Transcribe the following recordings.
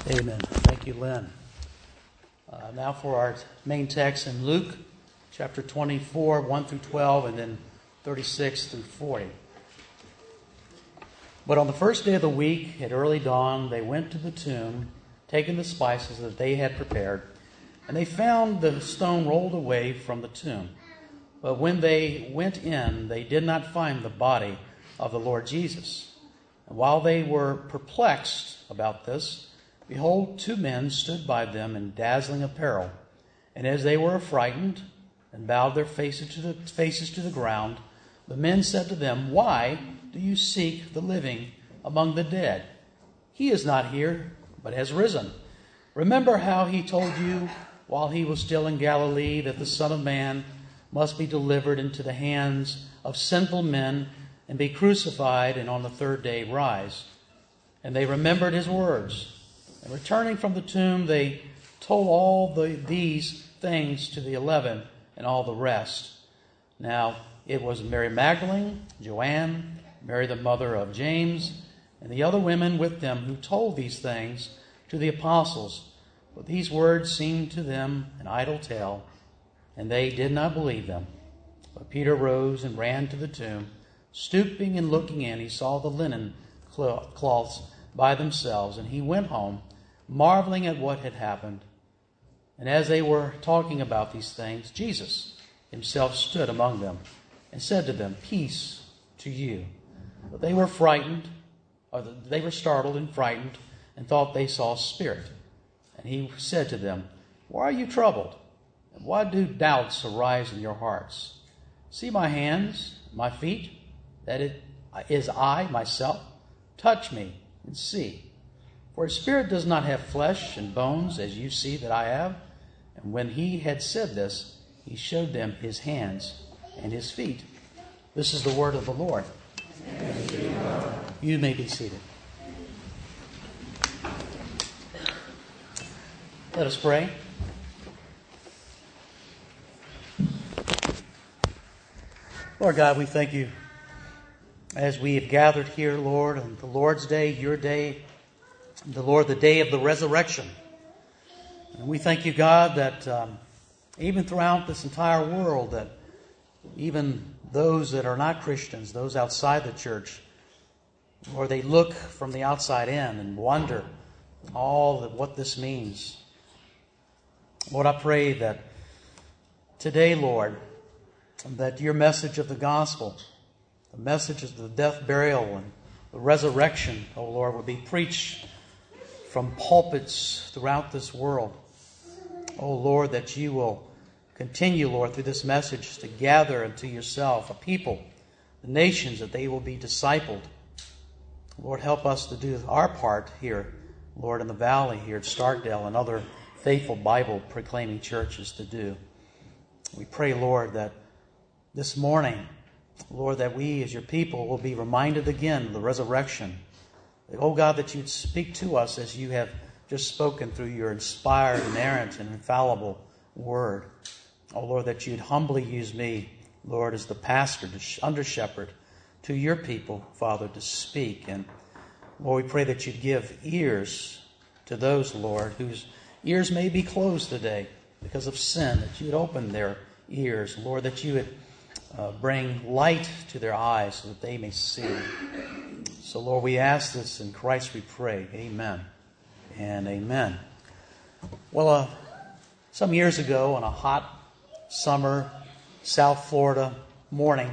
Amen. Thank you, Lynn. Now for our main text in Luke chapter 24, 1 through 12, and then 36 through 40. But on the first day of the week, at early dawn, they went to the tomb, taking the spices that they had prepared, and they found the stone rolled away from the tomb. But when they went in, they did not find the body of the Lord Jesus. And while they were perplexed about this, behold, two men stood by them in dazzling apparel. And as they were affrighted and bowed their faces to the ground, the men said to them, "Why do you seek the living among the dead? He is not here, but has risen. Remember how he told you while he was still in Galilee that the Son of Man must be delivered into the hands of sinful men and be crucified and on the third day rise." And they remembered his words. And returning from the tomb, they told all these things to the 11 and all the rest. Now it was Mary Magdalene, Joanne, Mary the mother of James, and the other women with them who told these things to the apostles. But these words seemed to them an idle tale, and they did not believe them. But Peter rose and ran to the tomb. Stooping and looking in, he saw the linen cloths by themselves, and he went home, marveling at what had happened. And as they were talking about these things, Jesus himself stood among them and said to them, "Peace to you." But they were startled and frightened, and thought they saw a spirit. And he said to them, "Why are you troubled? And why do doubts arise in your hearts? See my hands, my feet, that it is I myself. Touch me and see. For a spirit does not have flesh and bones, as you see that I have." And when he had said this, he showed them his hands and his feet. This is the word of the Lord. You may be seated. Let us pray. Lord God, we thank you as we have gathered here, Lord, on the Lord's Day, your day, the day of the resurrection. And we thank you, God, that even throughout this entire world, that even those that are not Christians, those outside the church, Lord, they look from the outside in and wonder all of what this means. Lord, I pray that today, Lord, that your message of the gospel, the message of the death, burial, and the resurrection, oh Lord, will be preached from pulpits throughout this world. Oh Lord, that you will continue, Lord, through this message to gather unto yourself a people, the nations, that they will be discipled. Lord, help us to do our part here, Lord, in the valley here at Starkdale and other faithful Bible-proclaiming churches to do. We pray, Lord, that this morning, Lord, that we as your people will be reminded again of the resurrection. Oh God, that you'd speak to us as you have just spoken through your inspired, inerrant, and infallible word. Oh Lord, that you'd humbly use me, Lord, as the pastor, under shepherd to your people, Father, to speak. And Lord, we pray that you'd give ears to those, Lord, whose ears may be closed today because of sin, that you'd open their ears, Lord, that you would bring light to their eyes so that they may see. So, Lord, we ask this in Christ we pray. Amen and amen. Well, some years ago on a hot summer South Florida morning,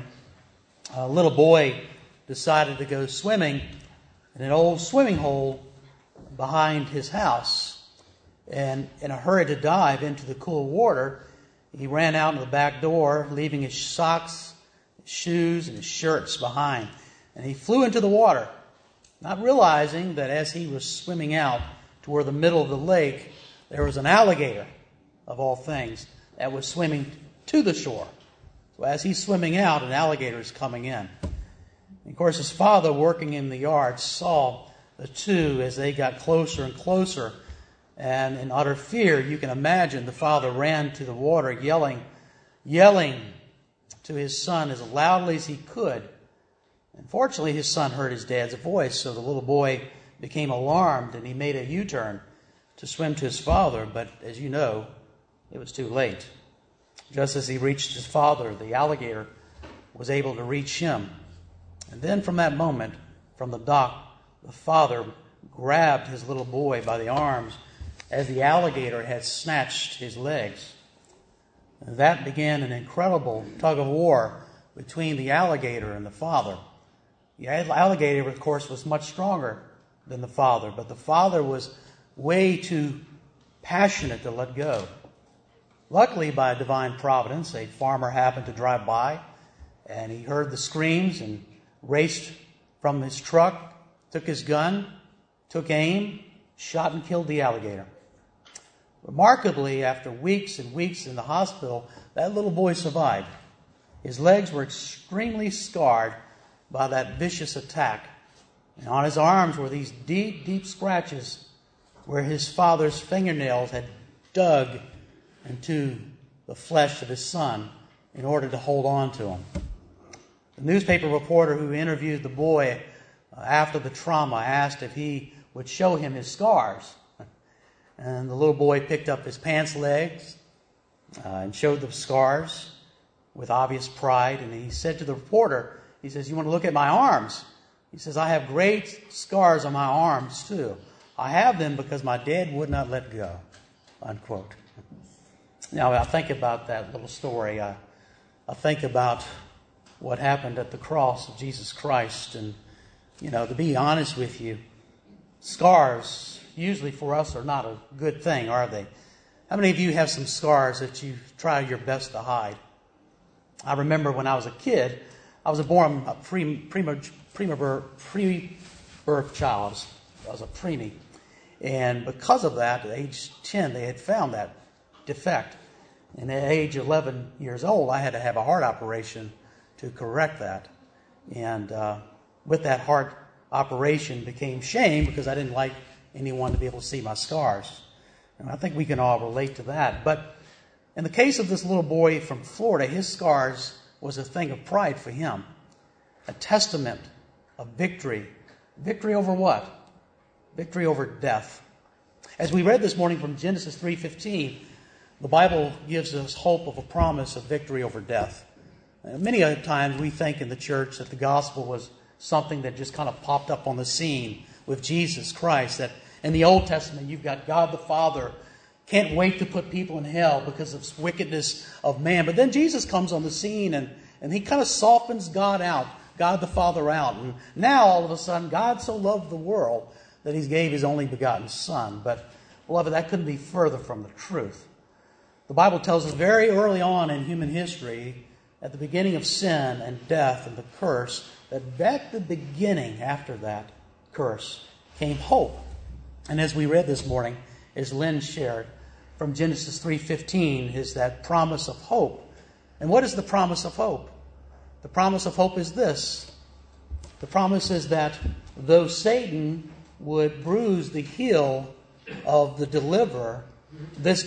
a little boy decided to go swimming in an old swimming hole behind his house. And in a hurry to dive into the cool water, he ran out the back door, leaving his socks, his shoes, and his shirts behind. And he flew into the water, not realizing that as he was swimming out toward the middle of the lake, there was an alligator, of all things, that was swimming to the shore. So as he's swimming out, an alligator is coming in. And of course, his father, working in the yard, saw the two as they got closer and closer. And in utter fear, you can imagine, the father ran to the water, yelling to his son as loudly as he could. And fortunately, his son heard his dad's voice, so the little boy became alarmed and he made a U-turn to swim to his father, but as you know, it was too late. Just as he reached his father, the alligator was able to reach him. And then from that moment, from the dock, the father grabbed his little boy by the arms as the alligator had snatched his legs. And that began an incredible tug of war between the alligator and the father. The alligator, of course, was much stronger than the father, but the father was way too passionate to let go. Luckily, by divine providence, a farmer happened to drive by, and he heard the screams and raced from his truck, took his gun, took aim, shot and killed the alligator. Remarkably, after weeks and weeks in the hospital, that little boy survived. His legs were extremely scarred by that vicious attack. And on his arms were these deep, deep scratches where his father's fingernails had dug into the flesh of his son in order to hold on to him. The newspaper reporter who interviewed the boy after the trauma asked if he would show him his scars. And the little boy picked up his pants legs and showed the scars with obvious pride. And he said to the reporter, he says, "You want to look at my arms?" He says, "I have great scars on my arms too. I have them because my dad would not let go," unquote. Now, I think about that little story. I think about what happened at the cross of Jesus Christ. And, to be honest with you, scars usually for us are not a good thing, are they? How many of you have some scars that you try your best to hide? I remember when I was a kid, I was born a pre-birth child. I was a preemie. And because of that, at age 10, they had found that defect. And at age 11 years old, I had to have a heart operation to correct that. And with that heart operation became shame because I didn't like anyone to be able to see my scars. And I think we can all relate to that. But in the case of this little boy from Florida, his scars was a thing of pride for him. A testament of victory. Victory over what? Victory over death. As we read this morning from Genesis 3:15, the Bible gives us hope of a promise of victory over death. Many other times we think in the church that the gospel was something that just kind of popped up on the scene with Jesus Christ. That in the Old Testament you've got God the Father can't wait to put people in hell because of wickedness of man. But then Jesus comes on the scene and he kind of softens God the Father out. And now all of a sudden God so loved the world that he gave his only begotten Son. But beloved, that couldn't be further from the truth. The Bible tells us very early on in human history, at the beginning of sin and death and the curse, that at the beginning after that curse came hope. And as we read this morning, as Lynn shared from Genesis 3:15, is that promise of hope. And what is the promise of hope? The promise of hope is this. The promise is that though Satan would bruise the heel of the deliverer, this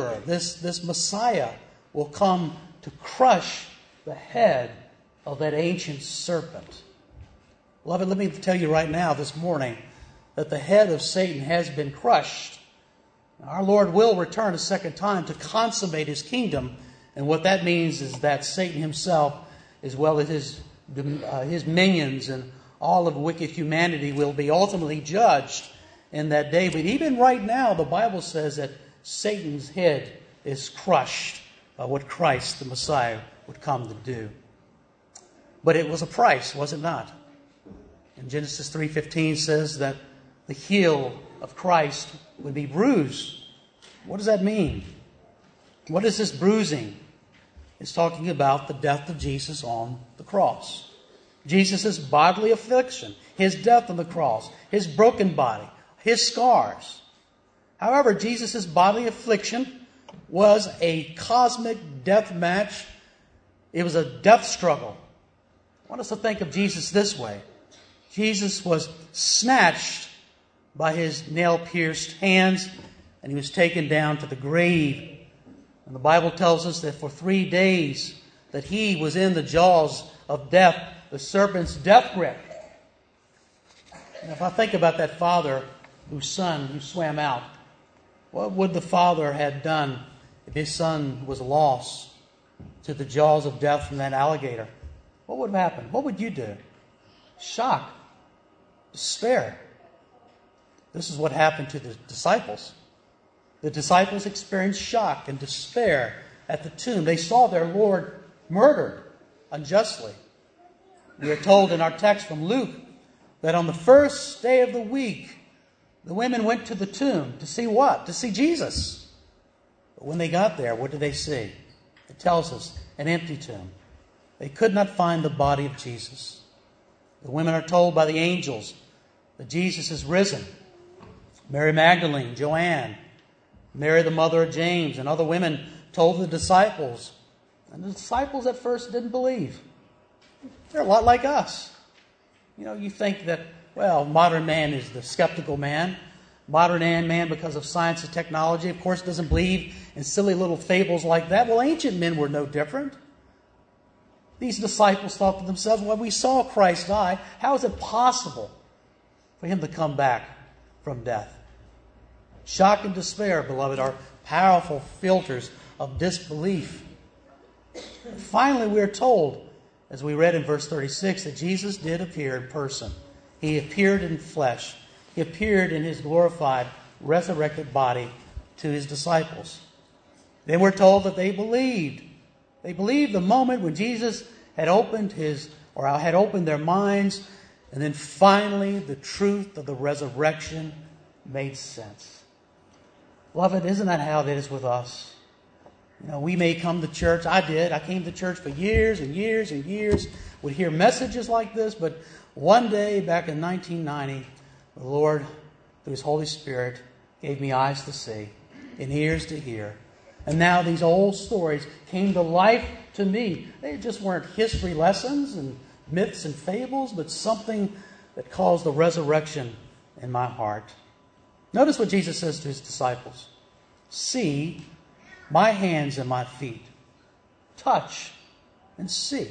Messiah will come to crush the head of that ancient serpent. Beloved, let me tell you right now this morning that the head of Satan has been crushed. Our Lord will return a second time to consummate his kingdom. And what that means is that Satan himself, as well as his minions and all of wicked humanity, will be ultimately judged in that day. But even right now, the Bible says that Satan's head is crushed by what Christ, the Messiah, would come to do. But it was a price, was it not? And Genesis 3:15 says that the heel of Christ would be bruised. What does that mean? What is this bruising? It's talking about the death of Jesus on the cross. Jesus' bodily affliction, his death on the cross, his broken body, his scars. However, Jesus' bodily affliction was a cosmic death match. It was a death struggle. I want us to think of Jesus this way. Jesus was snatched by his nail-pierced hands, and he was taken down to the grave. And the Bible tells us that for 3 days that he was in the jaws of death, the serpent's death grip. And if I think about that father whose son who swam out What would the father have done if his son was lost to the jaws of death from that alligator? What would have happened? What would you do? Shock, despair. This is what happened to the disciples. The disciples experienced shock and despair at the tomb. They saw their Lord murdered unjustly. We are told in our text from Luke that on the first day of the week, the women went to the tomb to see what? To see Jesus. But when they got there, what did they see? It tells us an empty tomb. They could not find the body of Jesus. The women are told by the angels that Jesus is risen. Mary Magdalene, Joanne, Mary the mother of James, and other women told the disciples. And the disciples at first didn't believe. They're a lot like us. You think that, modern man is the skeptical man. Modern man, because of science and technology, of course, doesn't believe in silly little fables like that. Well, ancient men were no different. These disciples thought to themselves, we saw Christ die. How is it possible for him to come back from death? Shock and despair, beloved, are powerful filters of disbelief. Finally, we are told, as we read in verse 36, that Jesus did appear in person. He appeared in flesh. He appeared in his glorified, resurrected body to his disciples. Then we're told that they believed. They believed the moment when Jesus had opened their minds, and then finally the truth of the resurrection made sense. Beloved, isn't that how it is with us? We may come to church. I did. I came to church for years and years and years. Would hear messages like this, but one day back in 1990, the Lord, through His Holy Spirit, gave me eyes to see and ears to hear. And now these old stories came to life to me. They just weren't history lessons and myths and fables, but something that caused the resurrection in my heart. Notice what Jesus says to His disciples. See my hands and my feet. Touch and see.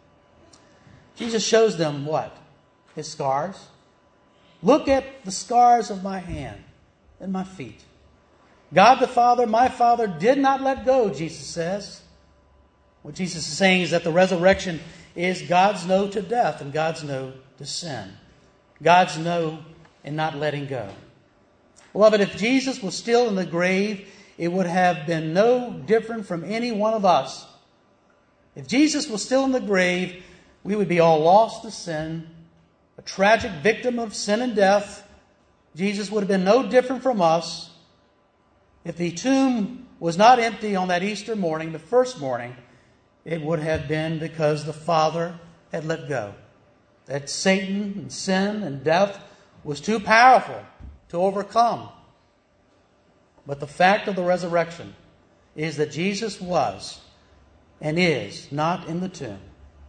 Jesus shows them what? His scars. Look at the scars of my hand and my feet. God the Father, my Father, did not let go, Jesus says. What Jesus is saying is that the resurrection is God's no to death and God's no to sin. God's no in not letting go. Beloved, if Jesus was still in the grave, it would have been no different from any one of us. If Jesus was still in the grave, we would be all lost to sin, a tragic victim of sin and death. Jesus would have been no different from us. If the tomb was not empty on that Easter morning, the first morning, it would have been because the Father had let go. That Satan and sin and death was too powerful to overcome. But the fact of the resurrection is that Jesus was and is not in the tomb.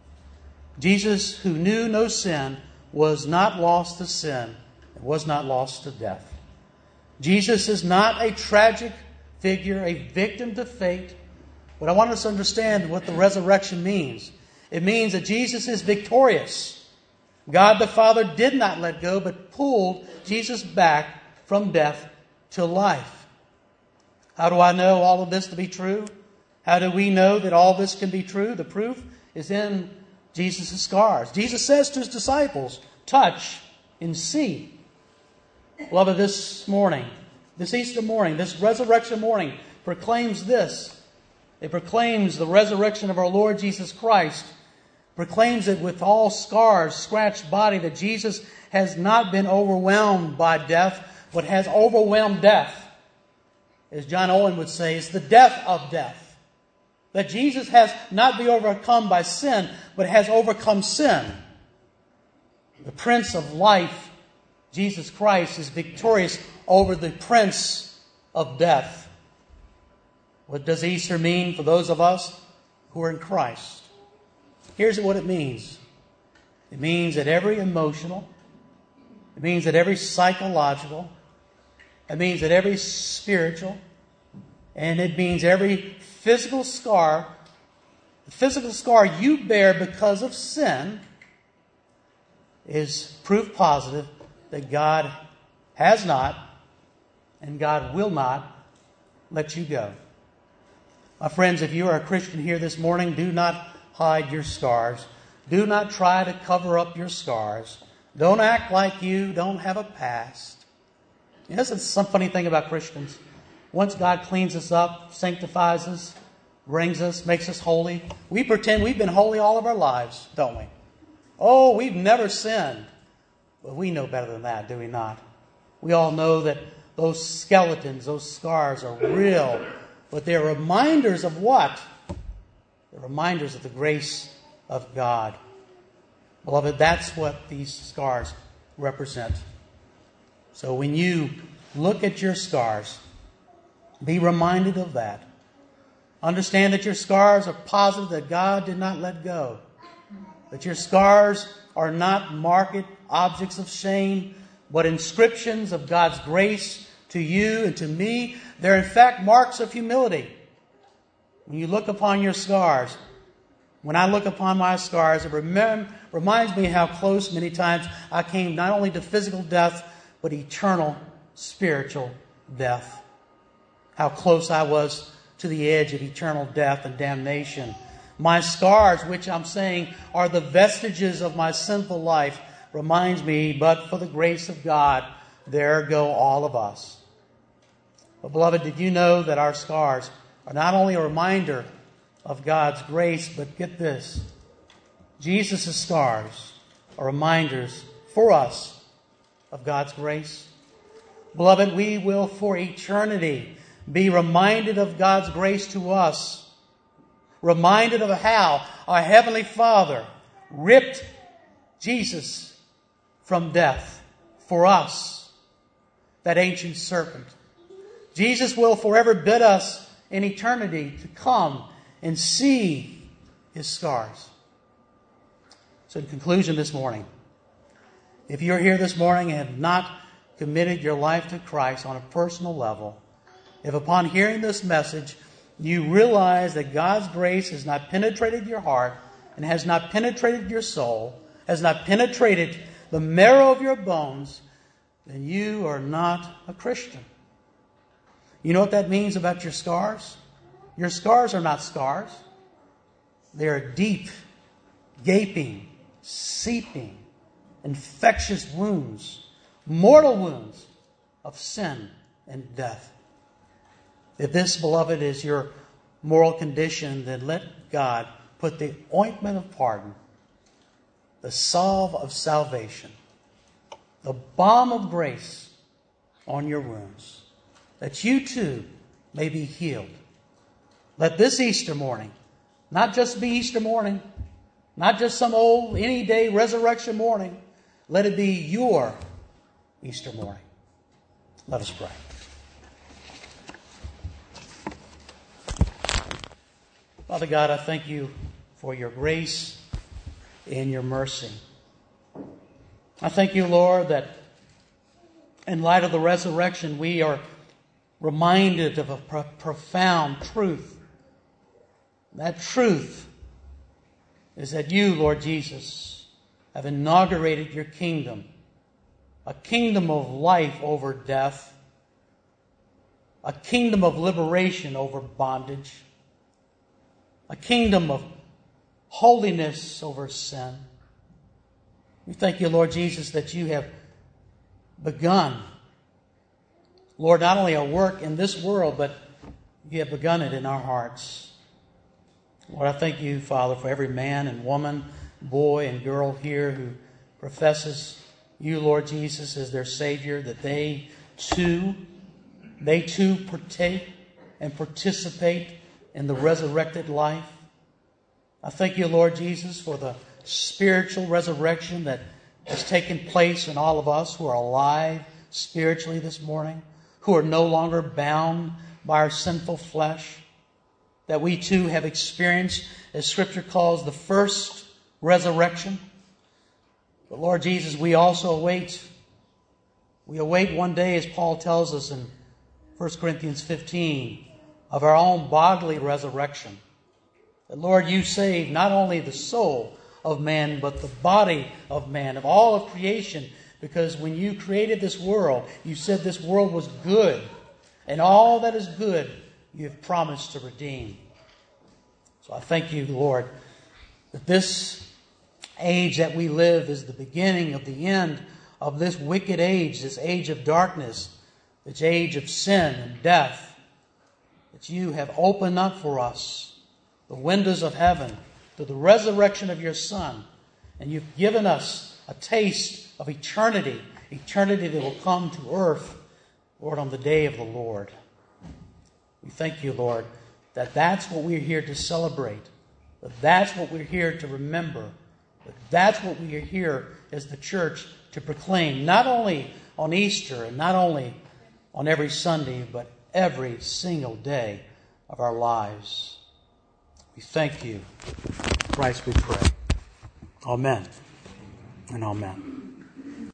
Jesus, who knew no sin, was not lost to sin and was not lost to death. Jesus is not a tragic figure, a victim to fate. But I want us to understand what the resurrection means. It means that Jesus is victorious. God the Father did not let go, but pulled Jesus back from death to life. How do I know all of this to be true? How do we know that all this can be true? The proof is in Jesus' scars. Jesus says to His disciples, touch and see. Beloved, this morning, this Easter morning, this resurrection morning proclaims this. It proclaims the resurrection of our Lord Jesus Christ. Proclaims it with all scars, scratched body, that Jesus has not been overwhelmed by death, but has overwhelmed death. As John Owen would say, it's the death of death. That Jesus has not been overcome by sin, but has overcome sin. The Prince of Life, Jesus Christ, is victorious over the Prince of Death. What does Easter mean for those of us who are in Christ? Here's what it means. It means that every emotional, it means that every psychological, it means that every spiritual, and it means every physical scar, the physical scar you bear because of sin, is proof positive that God has not and God will not let you go. My friends, if you are a Christian here this morning, do not hide your scars. Do not try to cover up your scars. Don't act like you don't have a past. You know, that's some funny thing about Christians. Once God cleans us up, sanctifies us, brings us, makes us holy, we pretend we've been holy all of our lives, don't we? Oh, we've never sinned. But we know better than that, do we not? We all know that those skeletons, those scars are real. But they're reminders of what? They're reminders of the grace of God. Beloved, that's what these scars represent. So when you look at your scars, be reminded of that. Understand that your scars are positive that God did not let go. That your scars are not marked objects of shame, but inscriptions of God's grace to you and to me. They're in fact marks of humility. When you look upon your scars, when I look upon my scars, it reminds me how close many times I came not only to physical death, but eternal spiritual death. How close I was to the edge of eternal death and damnation. My scars, which I'm saying are the vestiges of my sinful life, reminds me, but for the grace of God, there go all of us. But beloved, did you know that our scars are not only a reminder of God's grace, but get this, Jesus' scars are reminders for us of God's grace. Beloved, we will for eternity be reminded of God's grace to us, reminded of how our Heavenly Father ripped Jesus from death for us, that ancient serpent. Jesus will forever bid us in eternity to come and see His scars. So in conclusion this morning, if you're here this morning and have not committed your life to Christ on a personal level, if upon hearing this message you realize that God's grace has not penetrated your heart and has not penetrated your soul, has not penetrated the marrow of your bones, then you are not a Christian. You know what that means about your scars? Your scars are not scars. They are deep, gaping, seeping, infectious wounds, mortal wounds of sin and death. If this, beloved, is your moral condition, then let God put the ointment of pardon, the salve of salvation, the balm of grace on your wounds, that you too may be healed. Let this Easter morning not just be Easter morning, not just some old any day resurrection morning. Let it be your Easter morning. Let us pray. Father God, I thank you for your grace and your mercy. I thank you, Lord, that in light of the resurrection, we are reminded of a profound truth. That truth is that you, Lord Jesus, have inaugurated your kingdom, a kingdom of life over death, a kingdom of liberation over bondage, a kingdom of holiness over sin. We thank you, Lord Jesus, that you have begun, Lord, not only a work in this world, but you have begun it in our hearts. Lord, I thank you, Father, for every man and woman, boy and girl here who professes you, Lord Jesus, as their Savior, that they too partake and participate in the resurrected life. I thank you, Lord Jesus, for the spiritual resurrection that has taken place in all of us who are alive spiritually this morning, who are no longer bound by our sinful flesh, that we too have experienced, as Scripture calls, the first resurrection. But Lord Jesus, we also await one day, as Paul tells us in 1 Corinthians 15, of our own bodily resurrection. That, Lord, you save not only the soul of man, but the body of man, of all of creation, because when you created this world, you said this world was good. And all that is good, you have promised to redeem. So I thank you, Lord, that this age that we live is the beginning of the end of this wicked age, this age of darkness, this age of sin and death, that you have opened up for us the windows of heaven through the resurrection of your Son. And you've given us a taste of eternity that will come to earth, Lord, on the day of the Lord. We thank you, Lord, that that's what we're here to celebrate, that that's what we're here to remember, that that's what we are here as the church to proclaim, not only on Easter and not only on every Sunday, but every single day of our lives. We thank you. In Christ we pray. Amen and amen.